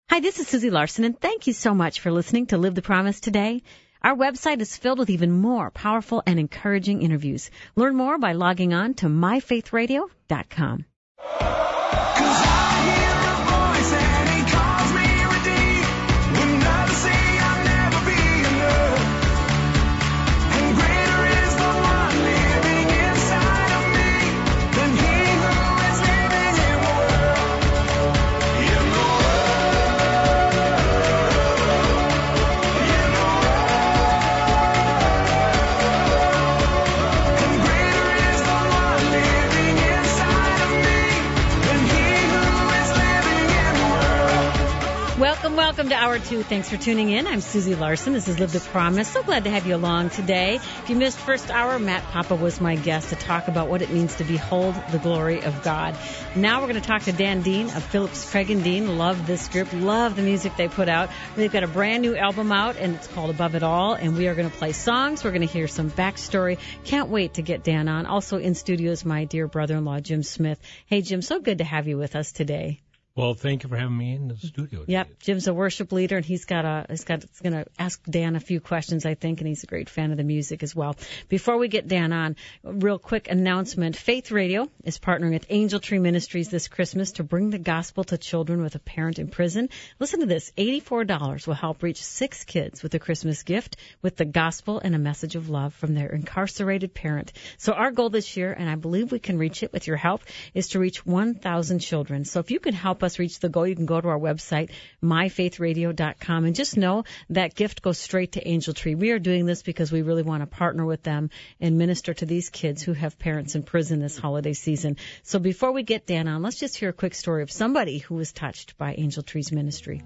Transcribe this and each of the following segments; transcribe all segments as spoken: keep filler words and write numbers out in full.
Hi, this is Susie Larson, and thank you so much for listening to Live the Promise today. Our website is filled with even more powerful and encouraging interviews. Learn more by logging on to my faith radio dot com. Welcome, welcome to Hour two. Thanks for tuning in. I'm Susie Larson. This is Live the Promise. So glad to have you along today. If you missed first hour, Matt Papa was my guest to talk about what it means to behold the glory of God. Now we're going to talk to Dan Dean of Phillips Craig and Dean. Love this group. Love the music they put out. They've got a brand new album out, and it's called Above It All. And we are going to play songs. We're going to hear some backstory. Can't wait to get Dan on. Also in studio is my dear brother-in-law, Jim Smith. Hey, Jim, so good to have you with us today. Well, thank you for having me in the studio today. Yep, Jim's a worship leader, and he's got a he's got he's going to ask Dan a few questions, I think, and he's a great fan of the music as well. Before we get Dan on, a real quick announcement: Faith Radio is partnering with Angel Tree Ministries this Christmas to bring the gospel to children with a parent in prison. Listen to this: eighty-four dollars will help reach six kids with a Christmas gift with the gospel and a message of love from their incarcerated parent. So our goal this year, and I believe we can reach it with your help, is to reach one thousand children. So if you can help us reach the goal, you can go to our website, my faith radio dot com, and just know that gift goes straight to Angel Tree. We are doing this because we really want to partner with them and minister to these kids who have parents in prison this holiday season. So before we get Dan on, let's just hear a quick story of somebody who was touched by Angel Tree's ministry.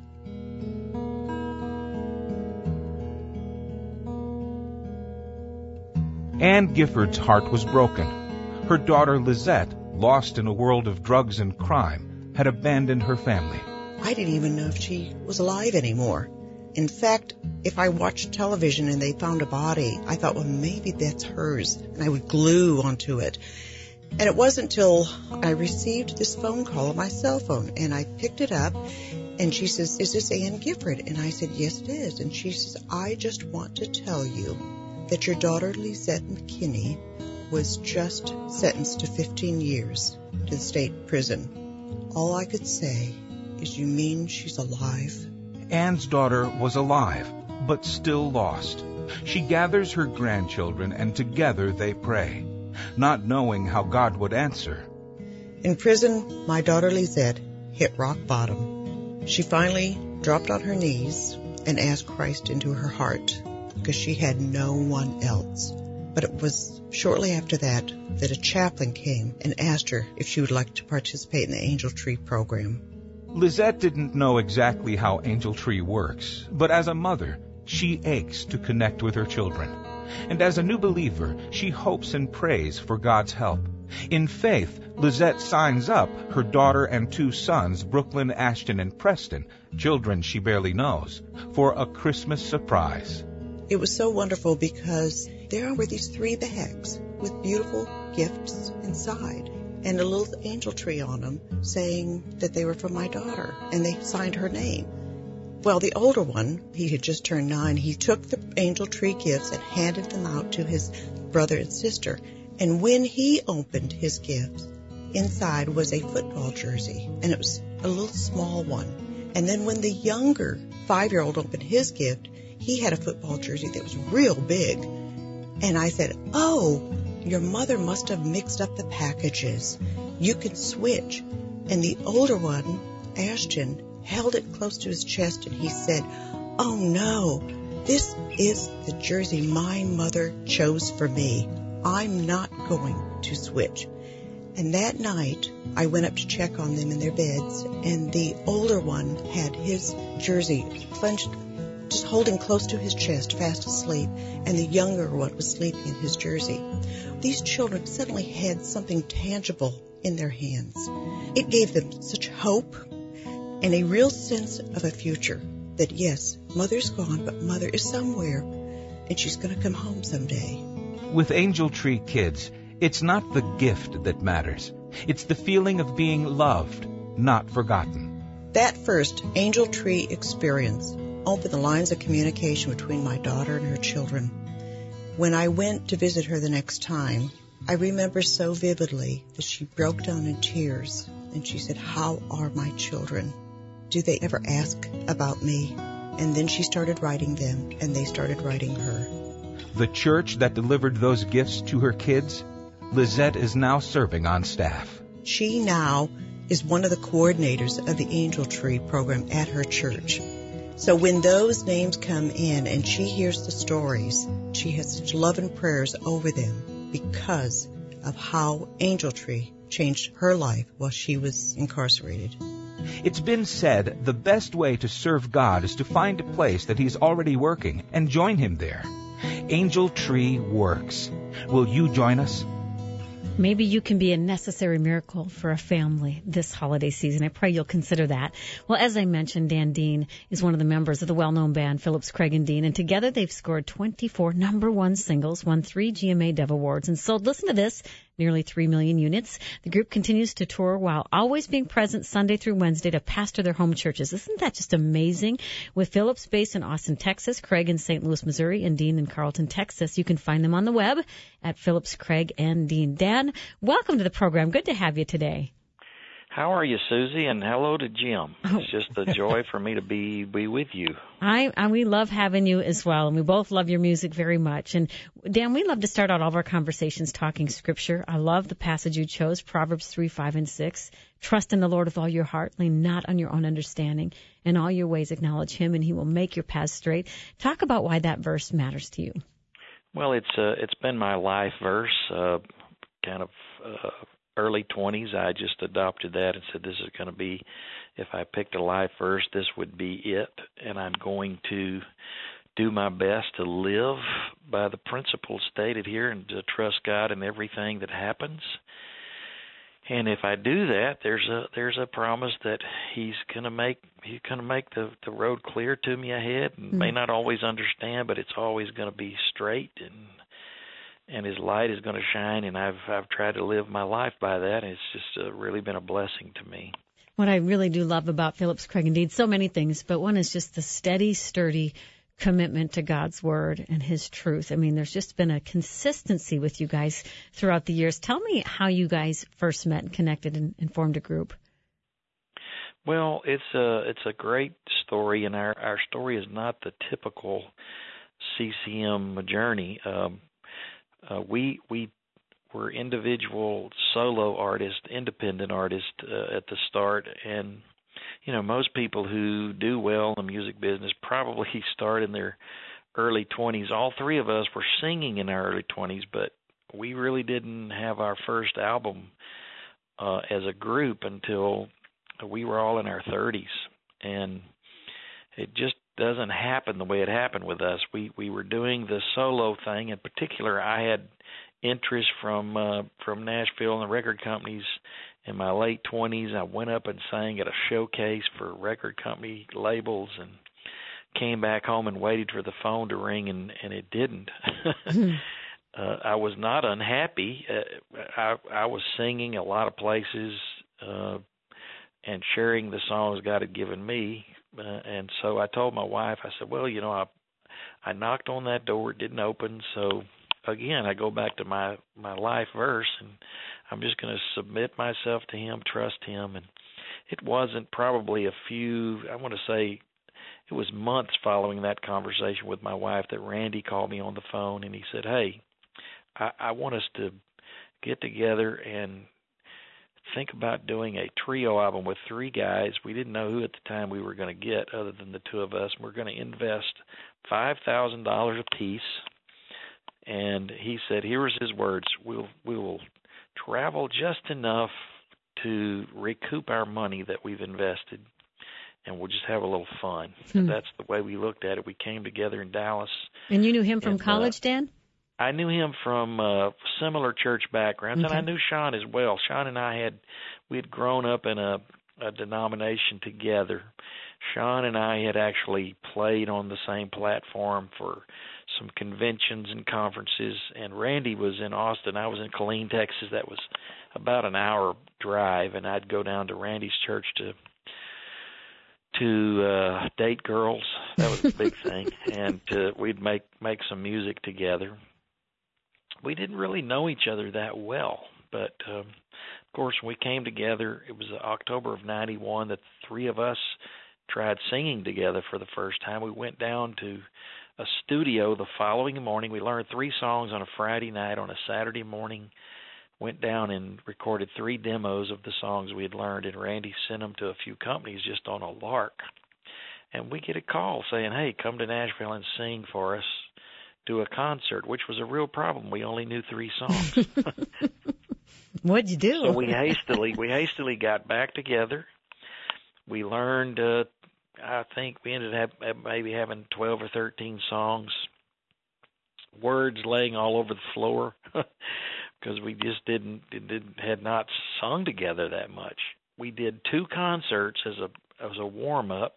Ann Gifford's heart was broken. Her daughter Lizette, lost in a world of drugs and crime, had abandoned her family. I didn't even know if she was alive anymore. In fact, if I watched television and they found a body, I thought, well, maybe that's hers, and I would glue onto it. And it wasn't until I received this phone call on my cell phone, and I picked it up, and she says, is this Ann Gifford? And I said, yes, it is. And she says, I just want to tell you that your daughter, Lizette McKinney, was just sentenced to fifteen years to the state prison. All I could say is, you mean she's alive? Ann's daughter was alive, but still lost. She gathers her grandchildren, and together they pray, not knowing how God would answer. In prison, my daughter Lizette hit rock bottom. She finally dropped on her knees and asked Christ into her heart, because she had no one else. But it was shortly after that that a chaplain came and asked her if she would like to participate in the Angel Tree program. Lizette didn't know exactly how Angel Tree works, but as a mother, she aches to connect with her children. And as a new believer, she hopes and prays for God's help. In faith, Lizette signs up her daughter and two sons, Brooklyn, Ashton, and Preston, children she barely knows, for a Christmas surprise. It was so wonderful because there were these three bags with beautiful gifts inside and a little angel tree on them saying that they were from my daughter, and they signed her name. Well, the older one, he had just turned nine, he took the angel tree gifts and handed them out to his brother and sister. And when he opened his gifts, inside was a football jersey, and it was a little small one. And then when the younger five-year-old opened his gift, he had a football jersey that was real big. And I said, oh, your mother must have mixed up the packages. You can switch. And the older one, Ashton, held it close to his chest, and he said, oh no, this is the jersey my mother chose for me. I'm not going to switch. And that night, I went up to check on them in their beds, and the older one had his jersey clenched, just holding close to his chest, fast asleep, and the younger one was sleeping in his jersey. These children suddenly had something tangible in their hands. It gave them such hope and a real sense of a future, that yes, Mother's gone, but Mother is somewhere, and she's going to come home someday. With Angel Tree Kids, it's not the gift that matters. It's the feeling of being loved, not forgotten. That first Angel Tree experience opened the lines of communication between my daughter and her children. When I went to visit her the next time, I remember so vividly that she broke down in tears and she said, "How are my children? Do they ever ask about me?" And then she started writing them, and they started writing her. The church that delivered those gifts to her kids, Lizette is now serving on staff. She now is one of the coordinators of the Angel Tree program at her church. So when those names come in and she hears the stories, she has such love and prayers over them because of how Angel Tree changed her life while she was incarcerated. It's been said the best way to serve God is to find a place that He's already working and join Him there. Angel Tree works. Will you join us? Maybe you can be a necessary miracle for a family this holiday season. I pray you'll consider that. Well, as I mentioned, Dan Dean is one of the members of the well-known band Phillips, Craig and Dean, and together they've scored twenty-four number one singles, won three G M A Dove Awards, and sold, listen to this, nearly three million units. The group continues to tour while always being present Sunday through Wednesday to pastor their home churches. Isn't that just amazing? With Phillips based in Austin, Texas, Craig in Saint Louis, Missouri, and Dean in Carlton, Texas. You can find them on the web at Phillips, Craig, and Dean. Dan, welcome to the program. Good to have you today. How are you, Susie? And hello to Jim. It's just a joy for me to be be with you. I, I we love having you as well, and we both love your music very much. And Dan, we love to start out all of our conversations talking Scripture. I love the passage you chose, Proverbs three, five, and six. Trust in the Lord with all your heart, lean not on your own understanding. In all your ways acknowledge Him, and He will make your paths straight. Talk about why that verse matters to you. Well, it's uh, it's been my life verse, uh, kind of. Uh, early twenties, I just adopted that and said this is going to be, if I picked a life verse, this would be it, and I'm going to do my best to live by the principles stated here and to trust God in everything that happens. And if I do that, there's a there's a promise that He's going to make He's going to make the the road clear to me ahead. And mm-hmm. May not always understand, but it's always going to be straight, and and His light is going to shine, and I've I've tried to live my life by that, and it's just uh, really been a blessing to me. What I really do love about Phillips, Craig and Dean, so many things, but one is just the steady, sturdy commitment to God's Word and His truth. I mean, there's just been a consistency with you guys throughout the years. Tell me how you guys first met and connected and, and formed a group. Well, it's a, it's a great story, and our, our story is not the typical C C M journey. Um, Uh, we we were individual solo artists, independent artists uh, at the start, and you know most people who do well in the music business probably start in their early twenties. All three of us were singing in our early twenties, but we really didn't have our first album uh, as a group until we were all in our thirties, and it just doesn't happen the way it happened with us. We we were doing the solo thing. In particular, I had interest from uh, from Nashville and the record companies in my late twenties. I went up and sang at a showcase for record company labels and came back home and waited for the phone to ring, and, and it didn't. uh, I was not unhappy. Uh, I, I was singing a lot of places uh, and sharing the songs God had given me. Uh, and so I told my wife, I said, well, you know, I I knocked on that door, it didn't open, so again, I go back to my, my life verse, and I'm just going to submit myself to Him, trust Him. And it wasn't probably a few, I want to say it was months following that conversation with my wife that Randy called me on the phone, and he said, hey, I, I want us to get together and think about doing a trio album with three guys. We didn't know who at the time we were going to get other than the two of us. We're going to invest five thousand dollars apiece. And he said, here's his words, we'll, we will travel just enough to recoup our money that we've invested, and we'll just have a little fun. Hmm. And that's the way we looked at it. We came together in Dallas. And you knew him from and, college, uh, Dan? I knew him from uh, similar church backgrounds, okay. And I knew Sean as well. Sean and I had we had grown up in a, a denomination together. Sean and I had actually played on the same platform for some conventions and conferences, and Randy was in Austin. I was in Killeen, Texas. That was about an hour drive, and I'd go down to Randy's church to to uh, date girls. That was a big thing. And uh, we'd make, make some music together. We didn't really know each other that well, but um, of course, when we came together, it was October of ninety-one that the three of us tried singing together for the first time. We went down to a studio the following morning. We learned three songs on a Friday night. On a Saturday morning, went down and recorded three demos of the songs we had learned, and Randy sent them to a few companies just on a lark. And we get a call saying, hey, come to Nashville and sing for us, do a concert, which was a real problem. We only knew three songs. What'd you do? So we hastily, we hastily got back together. We learned, uh, I think we ended up maybe having twelve or thirteen songs, words laying all over the floor, because we just didn't, didn't had not sung together that much. We did two concerts as a as a warm up.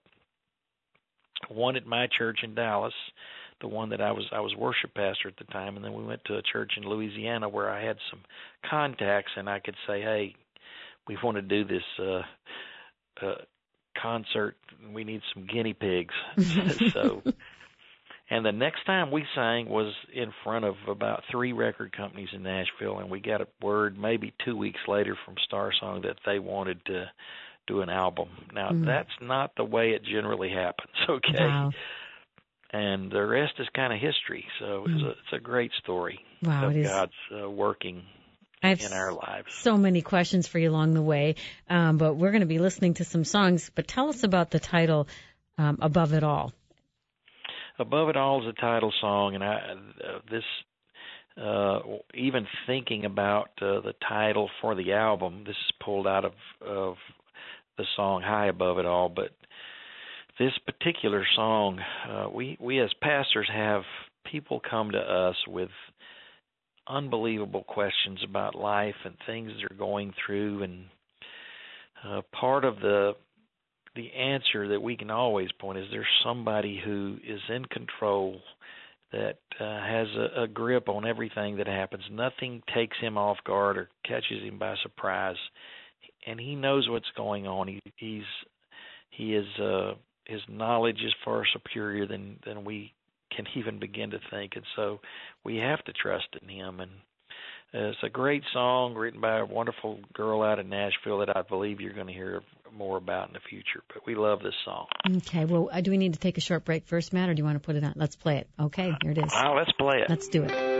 One at my church in Dallas, the one that I was I was worship pastor at the time, and then we went to a church in Louisiana where I had some contacts, and I could say, hey, we want to do this uh, uh, concert. We need some guinea pigs. So, and the next time we sang was in front of about three record companies in Nashville, and we got a word maybe two weeks later from Star Song that they wanted to do an album. Now, mm. that's not the way it generally happens, okay? Wow. And the rest is kind of history. So it's a, it's a great story wow, of it is. God's uh, working I have in our lives. So many questions for you along the way, um, but we're going to be listening to some songs. But tell us about the title, um, Above It All. Above It All is a title song, and I uh, this uh, even thinking about uh, the title for the album, this is pulled out of, of the song High Above It All, but this particular song, uh, we, we as pastors have people come to us with unbelievable questions about life and things they're going through, and uh, part of the the answer that we can always point is there's somebody who is in control, that uh, has a, a grip on everything that happens. Nothing takes him off guard or catches him by surprise, and he knows what's going on. He, he's he is uh, his knowledge is far superior than, than we can even begin to think, and so we have to trust in him. And uh, it's a great song written by a wonderful girl out of Nashville that I believe you're going to hear more about in the future. But we love this song. Okay, well, uh, do we need to take a short break first, Matt, or do you want to put it on? Let's play it. Okay, here it is. Oh, let's play it. Let's do it.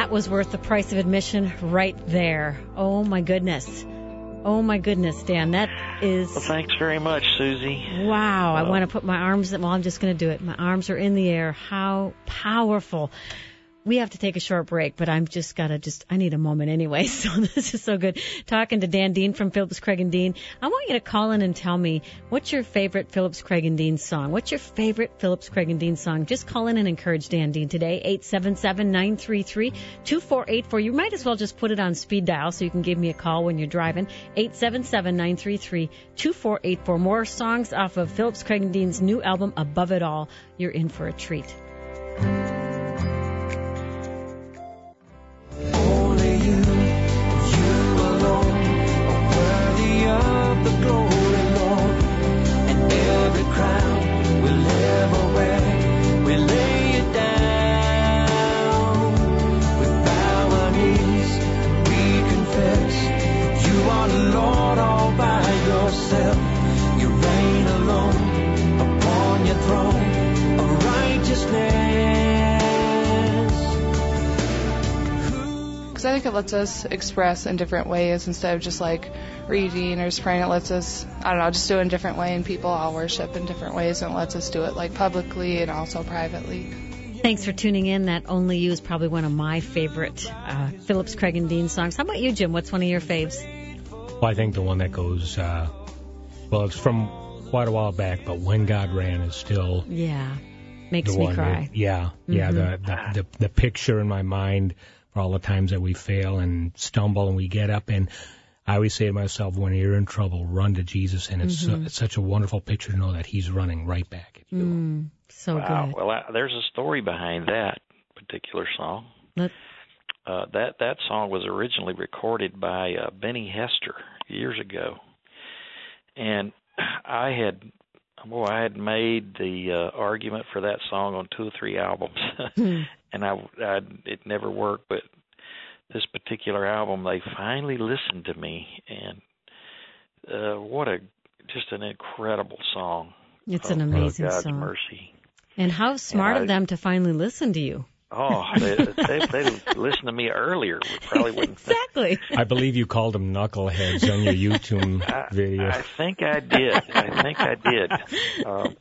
That was worth the price of admission right there. Oh, my goodness. Oh, my goodness, Dan. That is... Well, thanks very much, Susie. Wow. Well, I want to put my arms... Well, I'm just going to do it. My arms are in the air. How powerful. We have to take a short break, but I'm just got to just... I need a moment anyway, so this is so good. Talking to Dan Dean from Phillips Craig and Dean. I want you to call in and tell me, what's your favorite Phillips Craig and Dean song? What's your favorite Phillips Craig and Dean song? Just call in and encourage Dan Dean today, eight seven seven, nine three three, two four eight four. You might as well just put it on speed dial so you can give me a call when you're driving, eight seven seven, nine three three, two four eight four. More songs off of Phillips Craig and Dean's new album, Above It All. You're in for a treat. Only you, you alone, are worthy of the glory, Lord. And every crown we'll ever wear, we lay it down. We bow our knees, we confess, you are Lord all by yourself. You reign alone upon your throne of righteousness. Because I think it lets us express in different ways instead of just like reading or just praying. It lets us, I don't know, just do it in a different way, and people all worship in different ways, and it lets us do it like publicly and also privately. Thanks for tuning in. That Only You is probably one of my favorite uh, Phillips Craig and Dean songs. How about you, Jim? What's one of your faves? Well, I think the one that goes, uh, well, it's from quite a while back, but When God Ran is still Yeah, makes the me one cry. That, yeah, mm-hmm. yeah, the, the, the, the picture in my mind for all the times that we fail and stumble and we get up. And I always say to myself, when you're in trouble, run to Jesus. And it's, mm-hmm. uh, it's such a wonderful picture to know that he's running right back at you. Mm, so wow. good. Well, I, there's a story behind that particular song. Let- uh, that, that song was originally recorded by uh, Benny Hester years ago. And I had... Well, I had made the uh, argument for that song on two or three albums, and I, I it never worked. But this particular album, they finally listened to me, and uh, what a just an incredible song! It's an amazing God's song. Mercy. And how smart and of I, them to finally listen to you. Oh, they, they, they listened to me earlier. We probably wouldn't. Exactly. I believe you called them knuckleheads on your YouTube I, video. I think I did. I think I did. Um,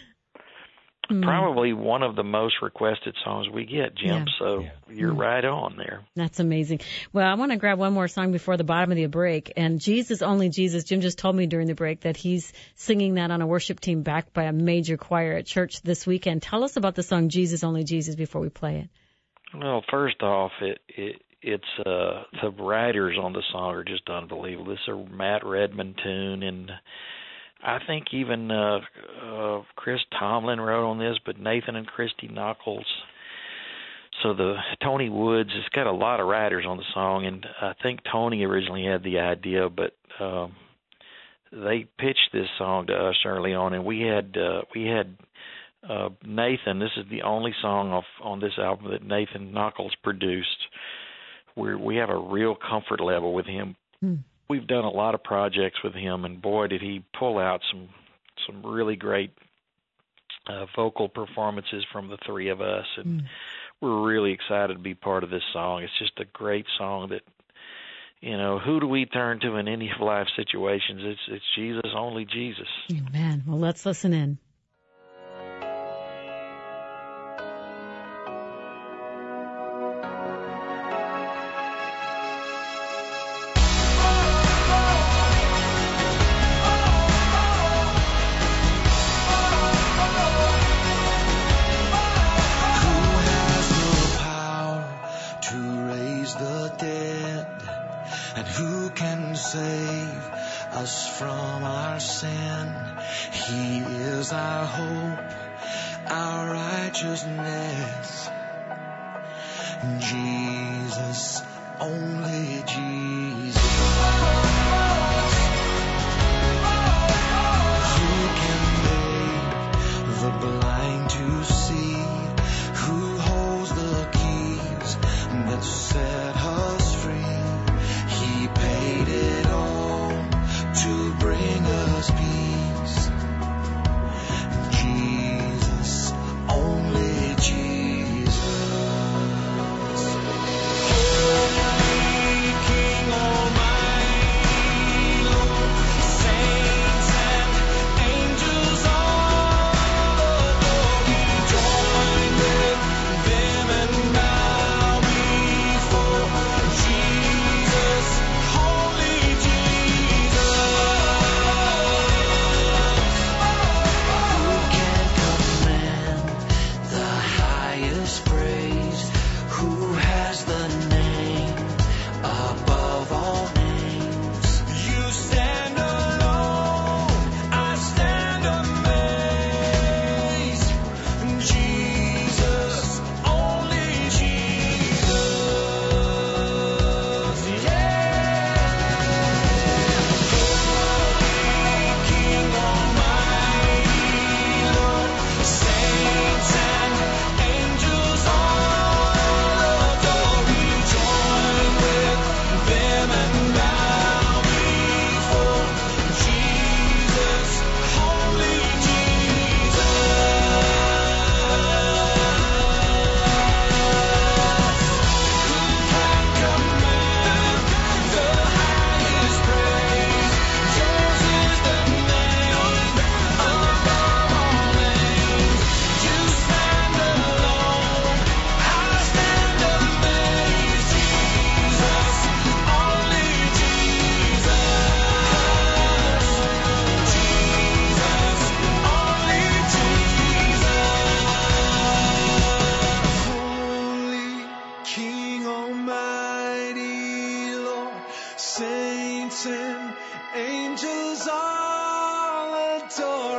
mm. Probably one of the most requested songs we get, Jim. Yeah. So yeah. you're mm. right on there. That's amazing. Well, I want to grab one more song before the bottom of the break. And Jesus, Only Jesus. Jim just told me during the break that he's singing that on a worship team backed by a major choir at church this weekend. Tell us about the song Jesus, Only Jesus before we play it. Well, first off, it, it it's uh, the writers on the song are just unbelievable. This is a Matt Redman tune, and I think even uh, uh, Chris Tomlin wrote on this, but Nathan and Christy Knuckles. So the Tony Woods, it's got a lot of writers on the song, and I think Tony originally had the idea, but um, they pitched this song to us early on, and we had uh, we had uh, Nathan. This is the only song off on this album that Nathan Knuckles produced. We we have a real comfort level with him. Hmm. We've done a lot of projects with him, and boy, did he pull out some some really great uh, vocal performances from the three of us, and mm. we're really excited to be part of this song. It's just a great song that, you know, who do we turn to in any of life situations? It's it's Jesus, only Jesus. Amen. Well, let's listen in. Jesus, only Jesus. Who can make the blind to see? Who holds the keys that set us free? He paid it all to bring us peace. Jesus, only Jesus.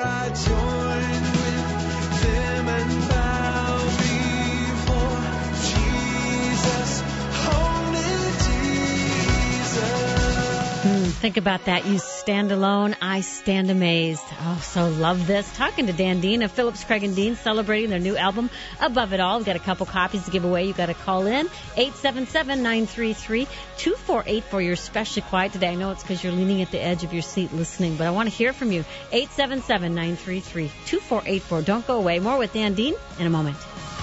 I join with them and bow before Jesus, only Jesus. Mm, think about that. You stand alone, I stand amazed. Oh, so love this. Talking to Dan Dean of Phillips Craig and Dean, celebrating their new album, Above It All. We've got a couple copies to give away. You've got to call in, eight seven seven, nine three three, two four eight four. You're especially quiet today. I know it's because you're leaning at the edge of your seat listening, but I want to hear from you. eight seven seven, nine three three, two four eight four. Don't go away. More with Dan Dean in a moment.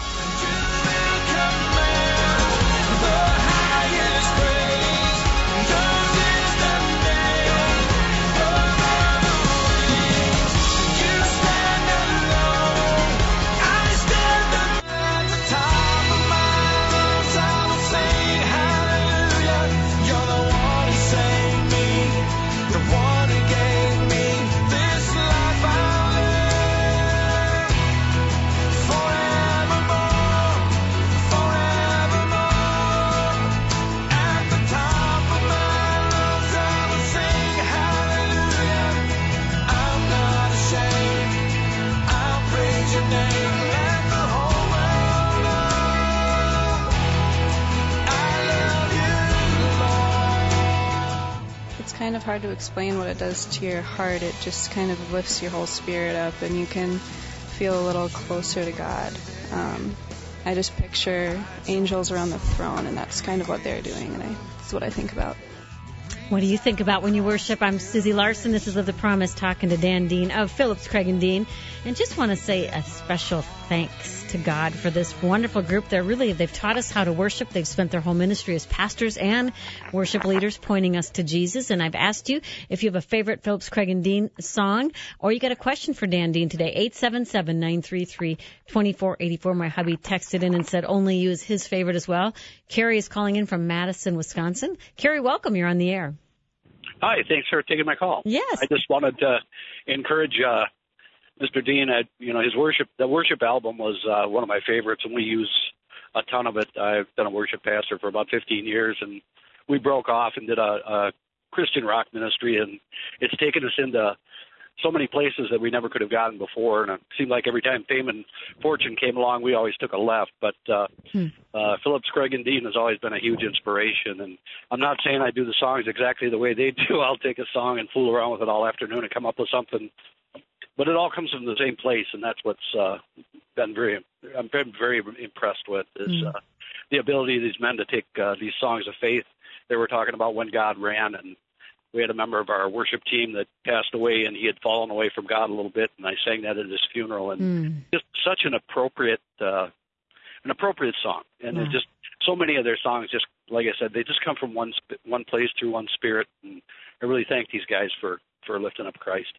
Kind of hard to explain what it does to your heart. It just kind of lifts your whole spirit up, and you can feel a little closer to God. Um, I just picture angels around the throne, and that's kind of what they're doing, and I, that's what I think about. What do you think about when you worship? I'm Susie Larson. This is Live the Promise, talking to Dan Dean of Phillips Craig and Dean. And just want to say a special thanks to God for this wonderful group. They're really, they've taught us how to worship. They've spent their whole ministry as pastors and worship leaders pointing us to Jesus. And I've asked you if you have a favorite Phillips Craig and Dean song, or you got a question for Dan Dean today. eight seven seven, nine three three, two four eight four. My hubby texted in and said only you is his favorite as well. Carrie is calling in from Madison, Wisconsin. Carrie, welcome. You're on the air. Hi, thanks for taking my call. Yes. I just wanted to encourage uh, Mister Dean. At, you know, his worship, the worship album was uh, one of my favorites, and we use a ton of it. I've been a worship pastor for about fifteen years, and we broke off and did a, a Christian rock ministry, and it's taken us into so many places that we never could have gotten before. And it seemed like every time fame and fortune came along, we always took a left. But uh, hmm. uh, Phillips Craig and Dean has always been a huge inspiration. And I'm not saying I do the songs exactly the way they do. I'll take a song and fool around with it all afternoon and come up with something. But it all comes from the same place, and that's what's uh, been very, I've been very impressed with is hmm. uh, the ability of these men to take uh, these songs of faith. They were talking about when God ran, and we had a member of our worship team that passed away, and he had fallen away from God a little bit, and I sang that at his funeral, and mm. just such an appropriate, uh, an appropriate song. And yeah. it's just so many of their songs, just like I said, they just come from one one place through one spirit, and I really thank these guys for for lifting up Christ.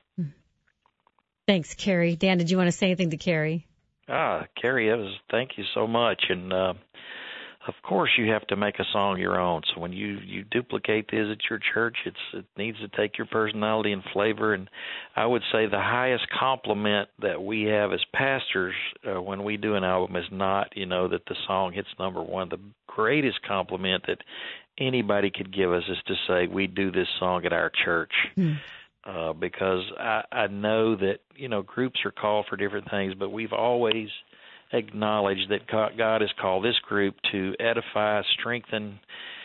Thanks, Carrie. Dan, did you want to say anything to Carrie? Ah, Carrie, it was thank you so much, and. Uh, Of course, you have to make a song your own. So when you, you duplicate this at your church, it's, it needs to take your personality and flavor. And I would say the highest compliment that we have as pastors uh, when we do an album is not, you know, that the song hits number one. The greatest compliment that anybody could give us is to say we do this song at our church. Mm. Uh, because I, I know that, you know, groups are called for different things, but we've always – acknowledge that God has called this group to edify, strengthen,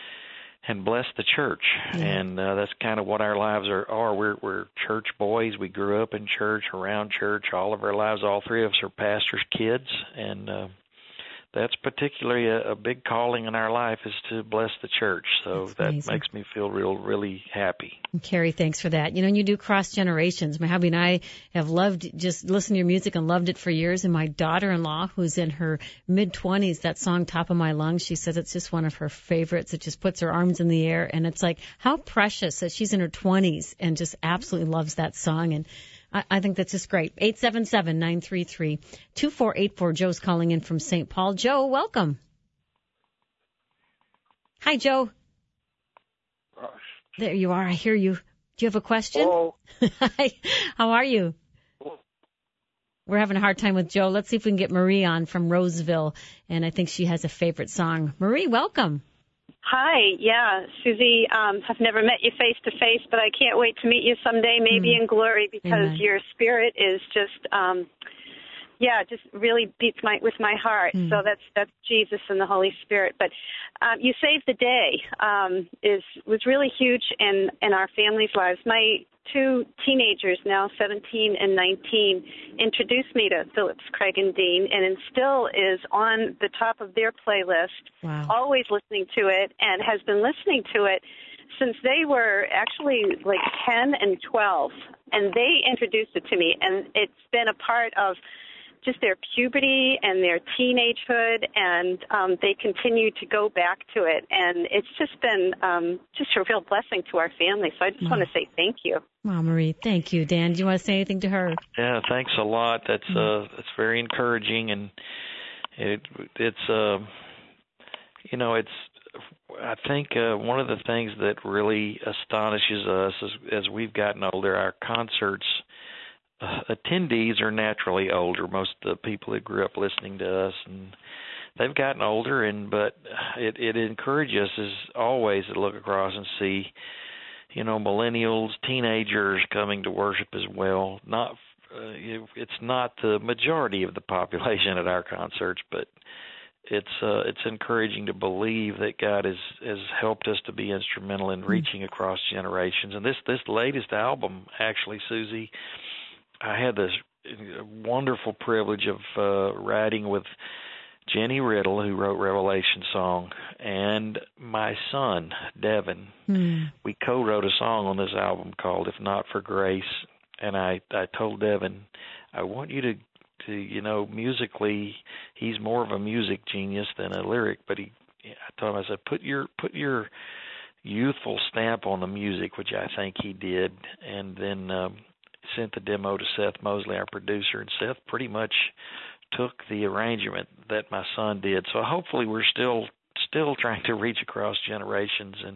and bless the church. Yeah. And uh, that's kind of what our lives are, are. We're, we're church boys. We grew up in church, around church, all of our lives. All three of us are pastors' kids, and uh, that's particularly a, a big calling in our life is to bless the church. So that's that amazing. Makes me feel real, really happy. And Carrie, thanks for that. You know, and you do cross generations. My hubby and I have loved just listening to your music and loved it for years. And my daughter-in-law, who's in her mid-twenties, that song Top of My Lungs, she says it's just one of her favorites. It just puts her arms in the air. And it's like how precious that she's in her twenties and just absolutely loves that song. And I, I think that's just great. eight seven seven, nine three three, two four eight four. Joe's calling in from Saint Paul. Joe, welcome. Hi, Joe. There you are. I hear you. Do you have a question? Hello. Hi. How are you? We're having a hard time with Joe. Let's see if we can get Marie on from Roseville, and I think she has a favorite song. Marie, welcome. Hi, yeah, Susie. Um, I've never met you face to face, but I can't wait to meet you someday, maybe mm. in glory, because Amen. Your spirit is just, um, yeah, just really beats my with my heart. Mm. So that's that's Jesus and the Holy Spirit. But um, you saved the day um, is was really huge in in our family's lives. My two teenagers, now seventeen and nineteen, introduced me to Phillips, Craig, and Dean, and it still is on the top of their playlist, wow. always listening to it, and has been listening to it since they were actually like ten and twelve, and they introduced it to me, and it's been a part of just their puberty and their teenagehood, and um, they continue to go back to it. And it's just been um, just a real blessing to our family. So I just wow. want to say thank you. Wow, Marie, thank you. Dan, do you want to say anything to her? Yeah, thanks a lot. That's uh, that's very encouraging, and it it's uh, you know it's. I think uh, one of the things that really astonishes us as, as we've gotten older, our concerts. Uh, attendees are naturally older. Most of the people that grew up listening to us, and they've gotten older. And but it, it encourages us as always to look across and see, you know, millennials, teenagers coming to worship as well. Not uh, it's not the majority of the population at our concerts, but it's uh, it's encouraging to believe that God has has helped us to be instrumental in reaching across generations. And this this latest album, actually, Susie. I had this wonderful privilege of uh, writing with Jenny Riddle, who wrote Revelation Song, and my son, Devin. Mm. We co-wrote a song on this album called If Not for Grace, and I, I told Devin, I want you to, to, you know, musically, he's more of a music genius than a lyric, but he, I told him, I said, put your, put your youthful stamp on the music, which I think he did, and then um, sent the demo to Seth Mosley, our producer, and Seth pretty much took the arrangement that my son did. So hopefully we're still still trying to reach across generations, and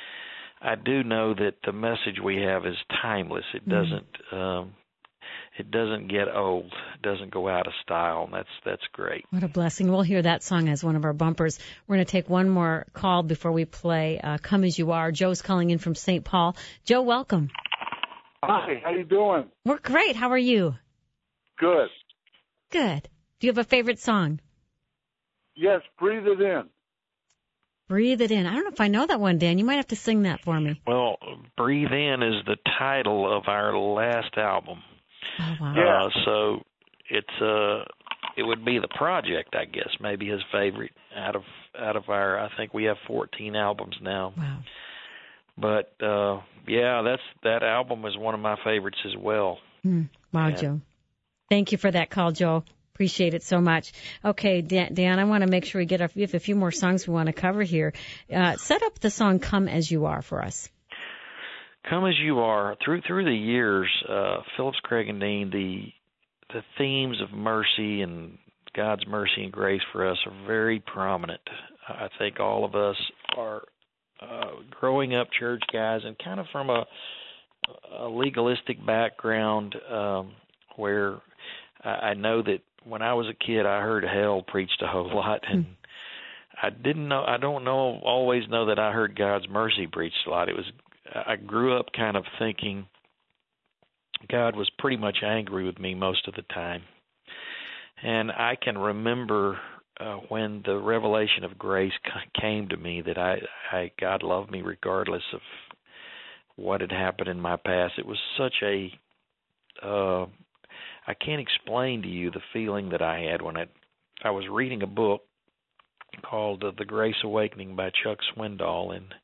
I do know that the message we have is timeless. It doesn't mm. um, it doesn't get old. It doesn't go out of style, and that's that's great. What a blessing. We'll hear that song as one of our bumpers. We're going to take one more call before we play uh, Come As You Are. Joe's calling in from Saint Paul. Joe, welcome. Hi, how you doing? We're great. How are you? Good. Good. Do you have a favorite song? Yes, Breathe It In. Breathe It In. I don't know if I know that one, Dan. You might have to sing that for me. Well, Breathe In is the title of our last album. Oh, wow. Yeah. Uh, so it's uh, it would be The Project, I guess, maybe his favorite out of out of our. I think we have fourteen albums now. Wow. But uh, yeah, that's that album is one of my favorites as well. Mm. Wow, and, Joe. Thank you for that call, Joe. Appreciate it so much. Okay, Dan, Dan I want to make sure we get a, we have a few more songs we want to cover here. Uh, set up the song "Come As You Are" for us. Come As You Are. Through through the years, uh, Phillips, Craig, and Dean, the the themes of mercy and God's mercy and grace for us are very prominent. I think all of us are uh, growing up church guys, and kind of from a, a legalistic background, um, where I, I know that when I was a kid, I heard hell preached a whole lot, and I didn't know. I don't know. Always know that I heard God's mercy preached a lot. It was. I grew up kind of thinking God was pretty much angry with me most of the time, and I can remember uh, when the revelation of grace came to me that I, I God loved me regardless of what had happened in my past. It was such a uh, I can't explain to you the feeling that I had when I I was reading a book called uh, The Grace Awakening by Chuck Swindoll, and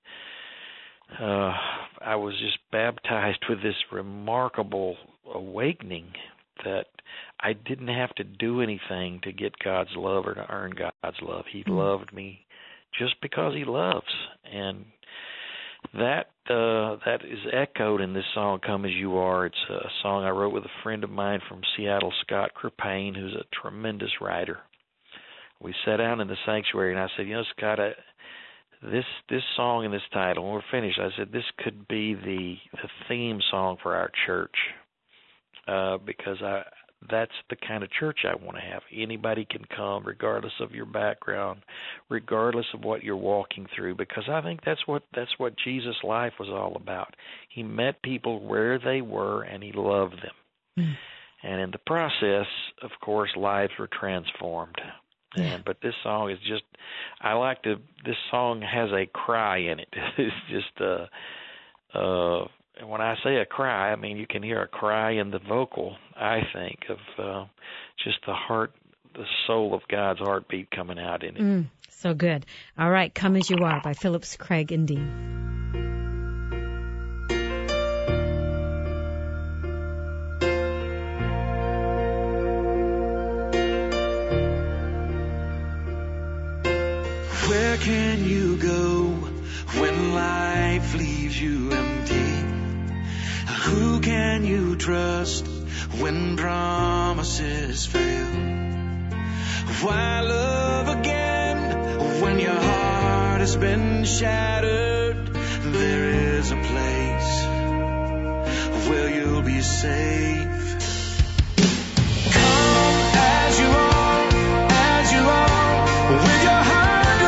uh, I was just baptized with this remarkable awakening that I didn't have to do anything to get God's love or to earn God's love. He mm-hmm. loved me just because He loves, and that uh, that is echoed in this song, Come As You Are. It's a song I wrote with a friend of mine from Seattle, Scott Crepane, who's a tremendous writer. We sat down in the sanctuary, and I said, you know, Scott, I, this this song and this title, when we're finished, I said, this could be the, the theme song for our church, uh, because I that's the kind of church I want to have. Anybody can come, regardless of your background, regardless of what you're walking through, because I think that's what that's what Jesus' life was all about. He met people where they were, and he loved them. Mm. And in the process, of course, lives were transformed. Yeah. And, but this song is just, I like to, this song has a cry in it. It's just, uh, uh, when I say a cry, I mean you can hear a cry in the vocal, I think, of uh, just the heart, the soul of God's heartbeat coming out in it. Mm, so good. All right, Come As You Are by Phillips, Craig, and Dean. Where can you go when life leaves you empty? Who can you trust when promises fail? Why love again when your heart has been shattered? There is a place where you'll be safe. Come as you are, as you are, with your heart.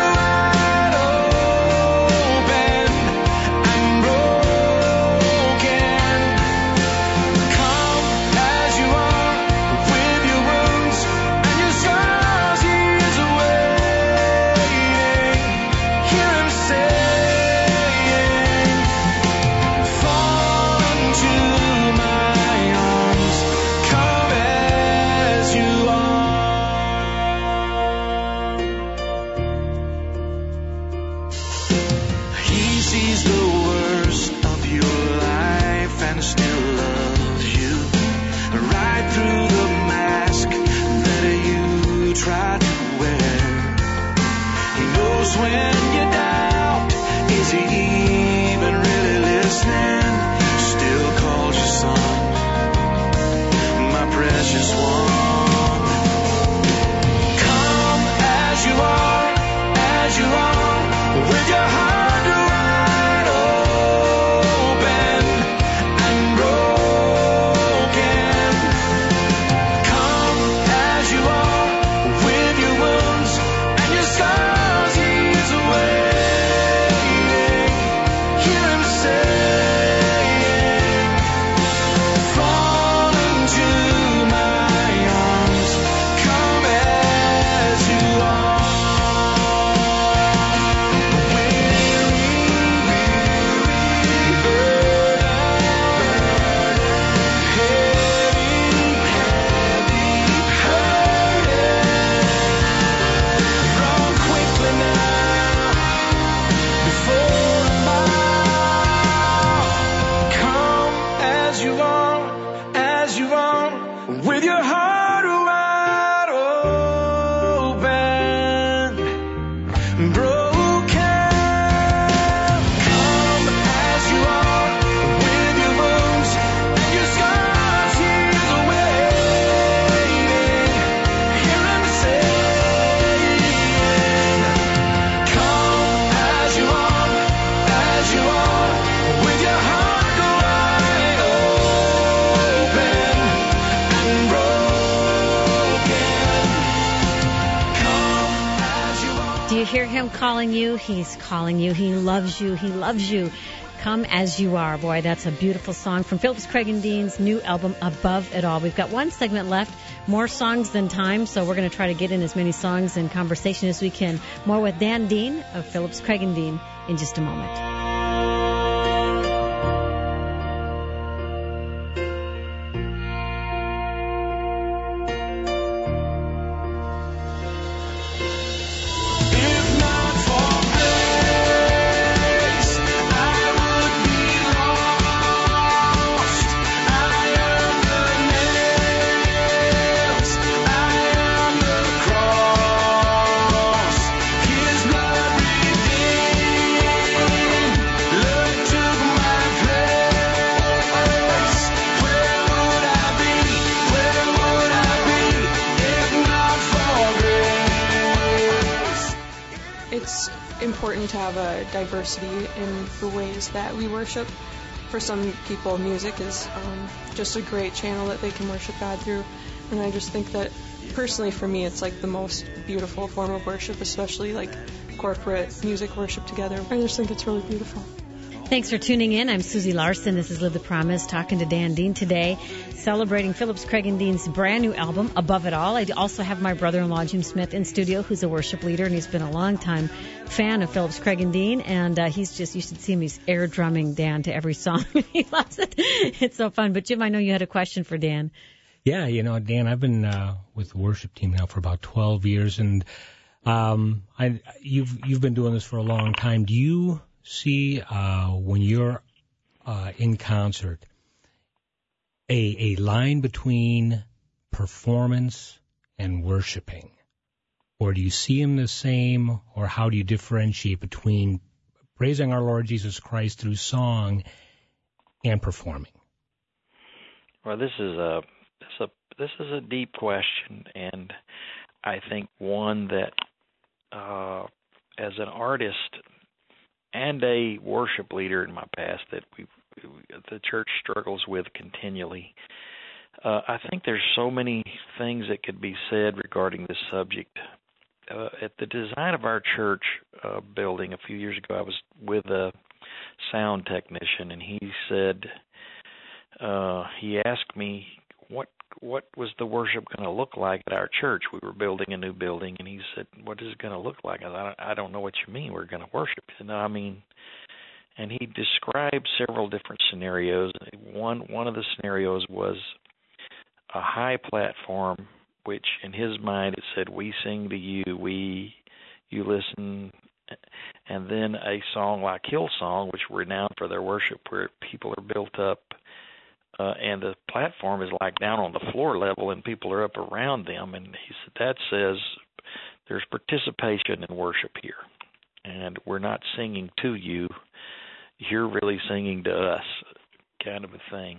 Calling you, he's calling you, he loves you, he loves you. Come As You Are. Boy, that's a beautiful song from Phillips, Craig, and Dean's new album, Above It All. We've got one segment left, more songs than time, so we're going to try to get in as many songs and conversation as we can. More with Dan Dean of Phillips, Craig, and Dean in just a moment. To have a diversity in the ways that we worship. For some people, music is um, just a great channel that they can worship God through. And I just think that personally for me it's like the most beautiful form of worship, especially like corporate music worship together. I just think it's really beautiful. Thanks for tuning in. I'm Susie Larson. This is Live the Promise, talking to Dan Dean today, celebrating Phillips Craig and Dean's brand new album, Above It All. I also have my brother-in-law, Jim Smith, in studio, who's a worship leader, and he's been a long-time fan of Phillips Craig and Dean, and uh, he's just, you should see him, he's air drumming Dan to every song. He loves it. It's so fun. But Jim, I know you had a question for Dan. Yeah, you know, Dan, I've been uh, with the worship team now for about twelve years, and um, I, you've you've been doing this for a long time. Do you see uh, when you're uh, in concert a a line between performance and worshiping, or do you see them the same, or how do you differentiate between praising our Lord Jesus Christ through song and performing? Well, this is a this a this is a deep question, and I think one that uh, as an artist and a worship leader in my past that we, the church struggles with continually. Uh, I think there's so many things that could be said regarding this subject. Uh, at the design of our church uh, building a few years ago, I was with a sound technician, and he said, uh, he asked me, what what was the worship going to look like at our church? We were building a new building, and he said, what is it going to look like? I said, I don't know what you mean we're going to worship. He said, no, I mean, and he described several different scenarios. One one of the scenarios was a high platform, which in his mind it said, we sing to you, we, you listen, and then a song like Hillsong, which were renowned for their worship, where people are built up, Uh, and the platform is like down on the floor level and people are up around them. And he said, that says there's participation in worship here. And we're not singing to you. You're really singing to us, kind of a thing.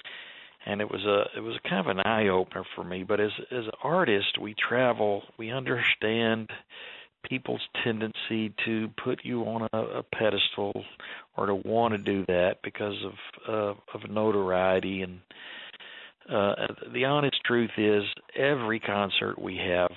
And it was a it was a kind of an eye-opener for me. But as as an artist, we travel, we understand people's tendency to put you on a, a pedestal or to want to do that because of uh, of notoriety. And uh, the honest truth is, every concert we have,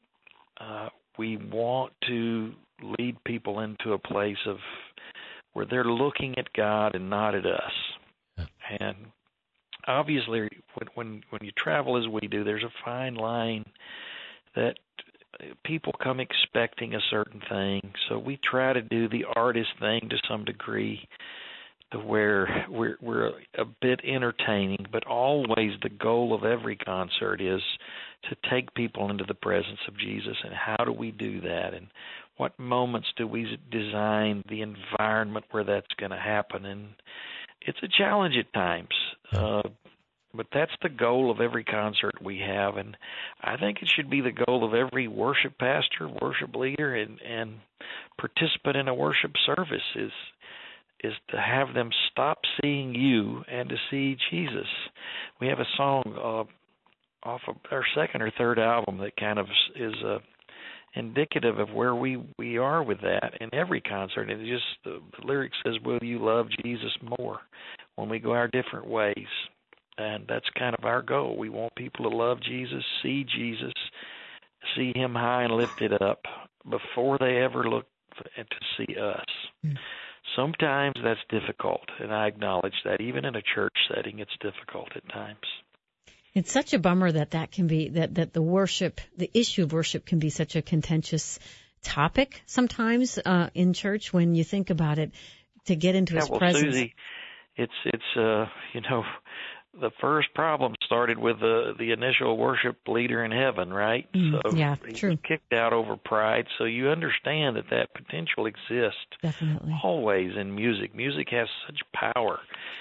uh, we want to lead people into a place of where they're looking at God and not at us. Yeah. And obviously, when, when when you travel as we do, there's a fine line that people come expecting a certain thing, so we try to do the artist thing to some degree, to where we're we're a bit entertaining, but always the goal of every concert is to take people into the presence of Jesus. And how do we do that? And what moments do we design the environment where that's going to happen? And it's a challenge at times. Uh, But that's the goal of every concert we have, and I think it should be the goal of every worship pastor, worship leader, and, and participant in a worship service is is to have them stop seeing you and to see Jesus. We have a song uh, off of our second or third album that kind of is uh, indicative of where we, we are with that in every concert. It just the, the lyric says, "Will you love Jesus more?" When we go our different ways. And that's kind of our goal. We want people to love Jesus, see Jesus, see him high and lifted up before they ever look to see us. Mm. Sometimes that's difficult, and I acknowledge that. Even in a church setting, it's difficult at times. It's such a bummer that that can be, that, that the worship, the issue of worship can be such a contentious topic sometimes uh, in church when you think about it, to get into his yeah, well, presence. Susie, it's, it's uh, you know, the first problem started with the the initial worship leader in heaven, right? Mm, so yeah, he true. was kicked out over pride. So you understand that that potential exists. Definitely. Always in music. Music has such power,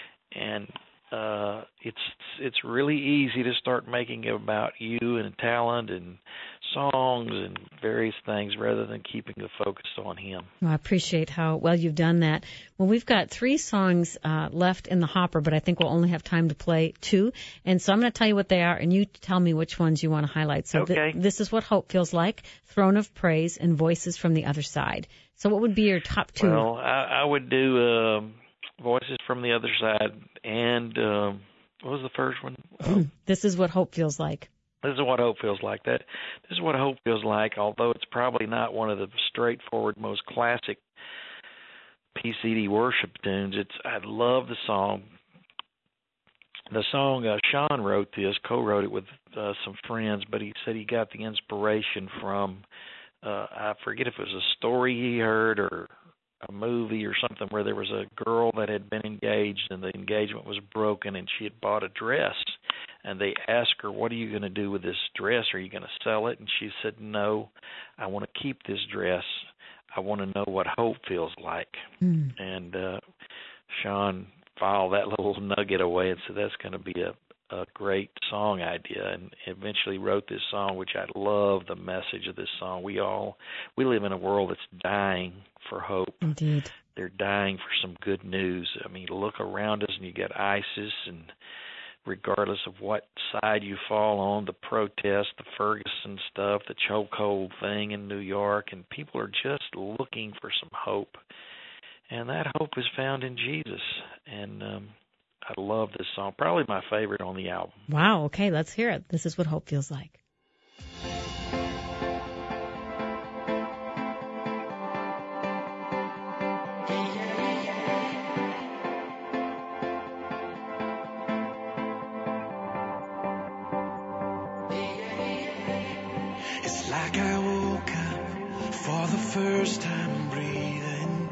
and uh, it's it's really easy to start making it about you and talent and songs and various things rather than keeping the focus on him. Well, I appreciate how well you've done that. Well, we've got three songs uh, left in the hopper, but I think we'll only have time to play two. And so I'm going to tell you what they are, and you tell me which ones you want to highlight. So okay. th- this is What Hope Feels Like, Throne of Praise, and Voices from the Other Side. So what would be your top two? Well, I, I would do uh, Voices from the Other Side, and um, what was the first one? This is What Hope Feels Like. This is what hope feels like. That this is what hope feels like. Although it's probably not one of the straightforward, most classic P C D worship tunes. It's I love the song. The song uh, Sean wrote this, co-wrote it with uh, some friends, but he said he got the inspiration from uh, I forget if it was a story he heard or a movie or something where there was a girl that had been engaged and the engagement was broken and she had bought a dress. And they asked her, what are you going to do with this dress? Are you going to sell it? And she said, no, I want to keep this dress. I want to know what hope feels like. Mm. And uh, Sean filed that little nugget away and said, that's going to be a, a great song idea. And eventually wrote this song, which I love the message of this song. We all, we live in a world that's dying for hope. Indeed. They're dying for some good news. I mean, look around us and you got ISIS, and regardless of what side you fall on, the protest, the Ferguson stuff, the chokehold thing in New York, and people are just looking for some hope. And that hope is found in Jesus. And um, I love this song. Probably my favorite on the album. Wow. Okay, let's hear it. This is what hope feels like. Like I woke up for the first time breathing.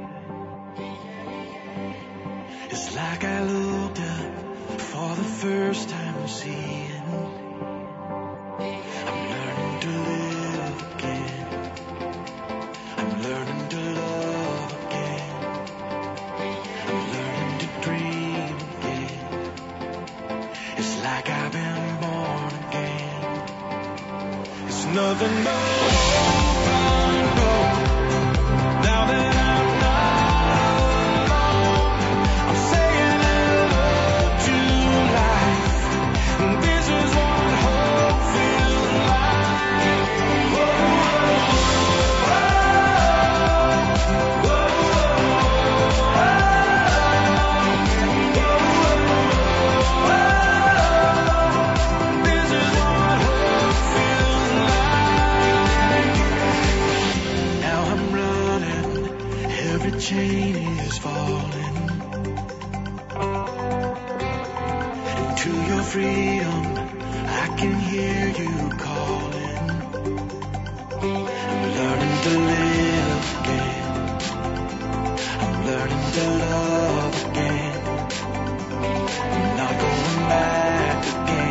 It's like I looked up for the first time seeing. I'm learning to live again. I'm learning to love again. I'm learning to dream again. It's like I've been born again. It's nothing but hope I know. Now that I'm not alone, I'm saying hello to life. And this is what hope feels like. Whoa, whoa, whoa, whoa, whoa. This is what hope feels like. Now I'm running, every chain is falling. Into your freedom, I can hear you calling. I'm learning to live again. I'm learning to love again. I'm not going back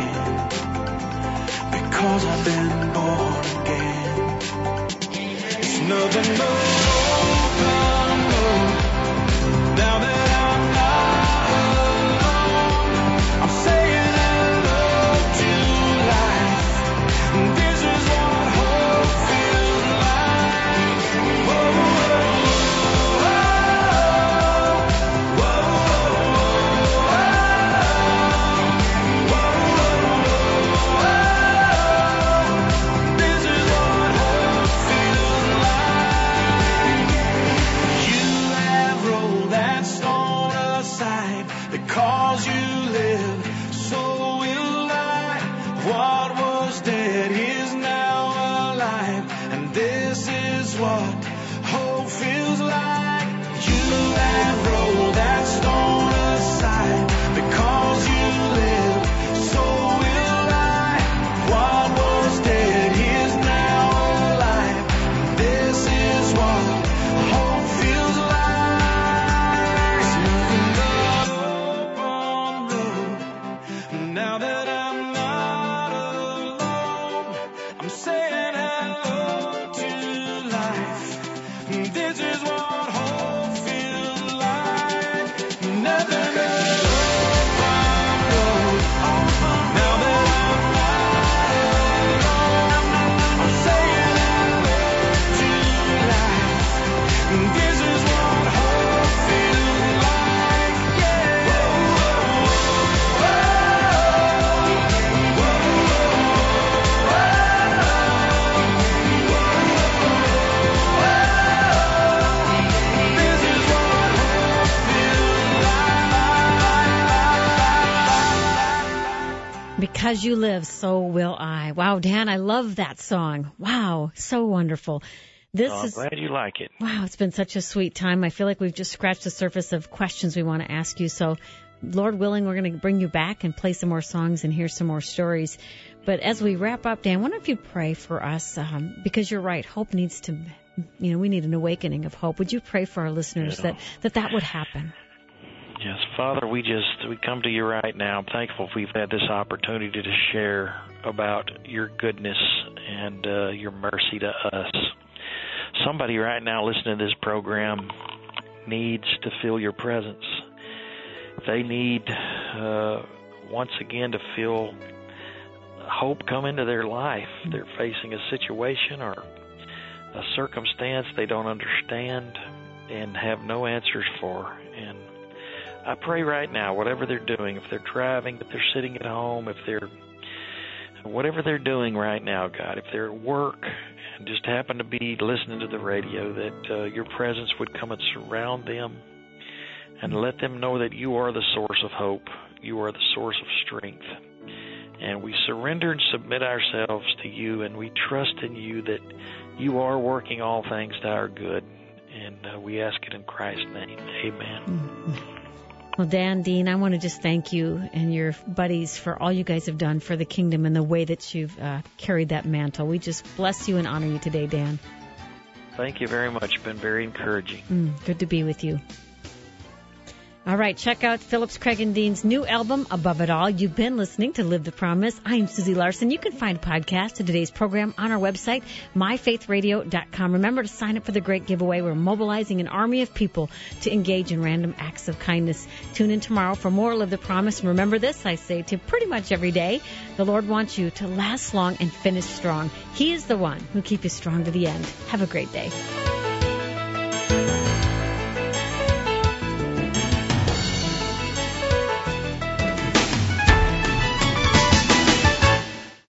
again, because I've been born again. It's nothing but hope I know. Now that I'm not alone, I'm saying hello to life. This is what hope feels like. Whoa, whoa, whoa, whoa, whoa. This is what hope feels like. Because you live, so will I. Wow, Dan, I love that song. Wow, so wonderful. This oh, I'm is, glad you like it. Wow, it's been such a sweet time. I feel like we've just scratched the surface of questions we want to ask you. So, Lord willing, we're going to bring you back and play some more songs and hear some more stories. But as we wrap up, Dan, I wonder if you pray for us, um, because you're right, hope needs to, you know, we need an awakening of hope. Would you pray for our listeners yeah. that, that that would happen? Yes, Father, we just, we come to you right now. I'm thankful we've had this opportunity to share about your goodness and uh, your mercy to us. Somebody right now listening to this program needs to feel your presence. They need, uh, once again, to feel hope come into their life. They're facing a situation or a circumstance they don't understand and have no answers for. And I pray right now, whatever they're doing, if they're driving, if they're sitting at home, if they're, whatever they're doing right now, God, if they're at work and just happen to be listening to the radio, that uh, your presence would come and surround them and let them know that you are the source of hope. You are the source of strength. And we surrender and submit ourselves to you, and we trust in you that you are working all things to our good. And uh, we ask it in Christ's name. Amen. Mm-hmm. Well, Dan, Dean, I want to just thank you and your buddies for all you guys have done for the kingdom and the way that you've uh, carried that mantle. We just bless you and honor you today, Dan. Thank you very much. It's been very encouraging. Mm, good to be with you. All right, check out Phillips, Craig, and Dean's new album, Above It All. You've been listening to Live the Promise. I'm Susie Larson. You can find a podcast of today's program on our website, my faith radio dot com. Remember to sign up for the great giveaway. We're mobilizing an army of people to engage in random acts of kindness. Tune in tomorrow for more Live the Promise. And remember this, I say to pretty much every day, the Lord wants you to last long and finish strong. He is the one who keeps you strong to the end. Have a great day.